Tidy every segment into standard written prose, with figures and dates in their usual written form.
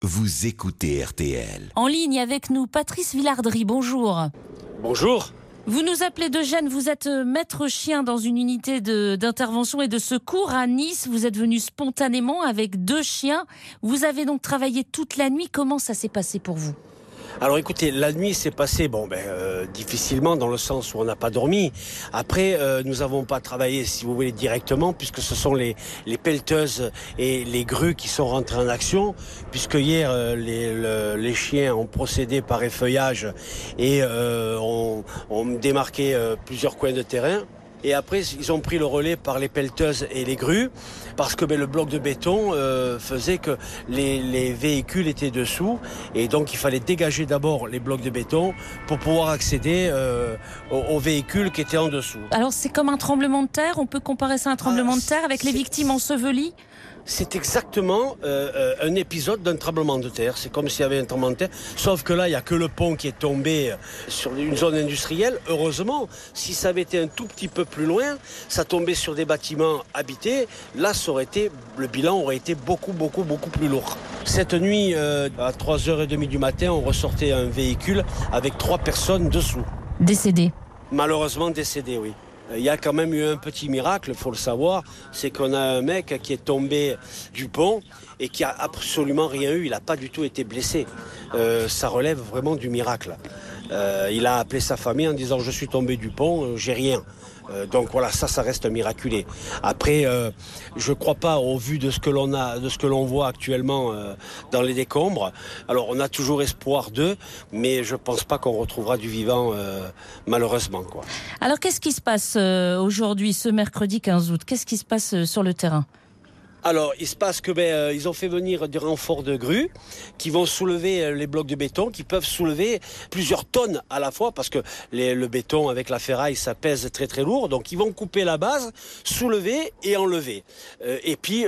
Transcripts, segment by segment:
Vous écoutez RTL. En ligne avec nous, Patrice Villardry, bonjour. Bonjour. Vous nous appelez de Gênes, vous êtes maître chien dans une unité d'intervention et de secours à Nice. Vous êtes venu spontanément avec 2 chiens. Vous avez donc travaillé toute la nuit. Comment ça s'est passé pour vous ? Alors écoutez, la nuit s'est passée difficilement dans le sens où on n'a pas dormi. Après, nous n'avons pas travaillé, si vous voulez, directement, puisque ce sont les pelleteuses et les grues qui sont rentrées en action, puisque hier, les chiens ont procédé par effeuillage et ont démarqué plusieurs coins de terrain. Et après, ils ont pris le relais par les pelleteuses et les grues, parce que le bloc de béton faisait que les véhicules étaient dessous, et donc il fallait dégager d'abord les blocs de béton pour pouvoir accéder aux véhicules qui étaient en dessous. Alors c'est comme un tremblement de terre, on peut comparer ça à un tremblement de terre avec les victimes ensevelies ? C'est exactement un épisode d'un tremblement de terre. C'est comme s'il y avait un tremblement de terre. Sauf que là, il n'y a que le pont qui est tombé sur une zone industrielle. Heureusement, si ça avait été un tout petit peu plus loin, ça tombait sur des bâtiments habités. Là, le bilan aurait été beaucoup plus lourd. Cette nuit, à 3h30 du matin, on ressortait un véhicule avec 3 personnes dessous. Décédées. Malheureusement décédées, oui. Il y a quand même eu un petit miracle, il faut le savoir, c'est qu'on a un mec qui est tombé du pont et qui a absolument rien eu, il n'a pas du tout été blessé. Ça relève vraiment du miracle. Il a appelé sa famille en disant « je suis tombé du pont, j'ai rien ». Donc voilà, ça reste miraculé. Après, je ne crois pas, au vu de ce que l'on voit actuellement dans les décombres. Alors on a toujours espoir d'eux, mais je ne pense pas qu'on retrouvera du vivant, malheureusement, quoi. Alors qu'est-ce qui se passe aujourd'hui, ce mercredi 15 août ? Qu'est-ce qui se passe sur le terrain ? Alors, il se passe que ils ont fait venir des renforts de grues qui vont soulever les blocs de béton, qui peuvent soulever plusieurs tonnes à la fois, parce que le béton avec la ferraille, ça pèse très très lourd. Donc, ils vont couper la base, soulever et enlever. Et puis,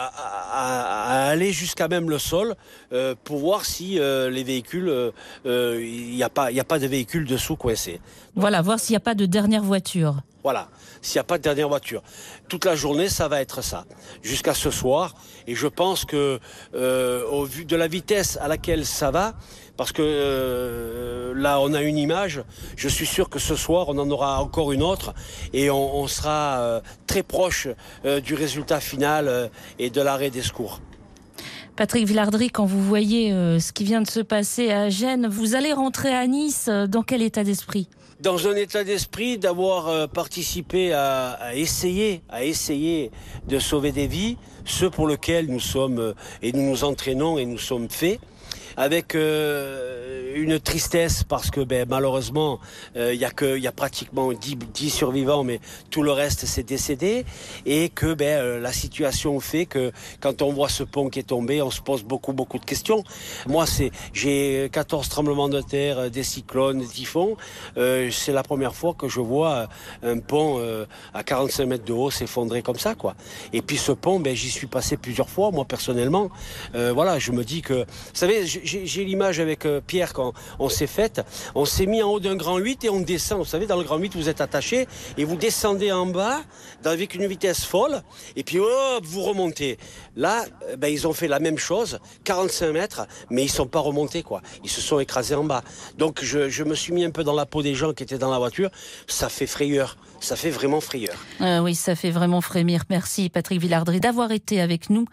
à aller jusqu'à même le sol pour voir si les véhicules, il n'y a pas de véhicules dessous coincés. Voilà, voir s'il n'y a pas de dernière voiture. Voilà, s'il n'y a pas de dernière voiture. Toute la journée, ça va être ça, jusqu'à ce soir. Et je pense que, au vu de la vitesse à laquelle ça va, parce que là, on a une image, je suis sûr que ce soir, on en aura encore une autre, et on sera très proche du résultat final et de l'arrêt des secours. Patrick Villardry, quand vous voyez ce qui vient de se passer à Gênes, vous allez rentrer à Nice, dans quel état d'esprit ? Dans un état d'esprit d'avoir participé à essayer de sauver des vies, ce pour lequel nous sommes et nous nous entraînons et nous sommes faits, avec une tristesse parce que malheureusement il y a pratiquement 10 survivants, mais tout le reste s'est décédé, et que la situation fait que quand on voit ce pont qui est tombé, on se pose beaucoup de questions. Moi, j'ai 14 tremblements de terre, des cyclones, des typhons. C'est la première fois que je vois un pont à 45 mètres de haut s'effondrer comme ça, quoi. Et puis ce pont, j'y suis passé plusieurs fois, moi personnellement. Voilà, je me dis que, vous savez, j'ai l'image avec Pierre quand on s'est fait. On s'est mis en haut d'un grand 8 et on descend. Vous savez, dans le grand 8, vous êtes attaché et vous descendez en bas avec une vitesse folle, et puis hop, vous remontez. Là, ils ont fait la même chose, 45 mètres, mais ils sont pas remontés, quoi. Ils se sont écrasés en bas. Donc je me suis mis un peu dans la peau des gens qui étaient dans la voiture. Ça fait frayeur. Ça fait vraiment frayeur. Oui, ça fait vraiment frémir. Merci Patrick Villardry d'avoir été avec nous.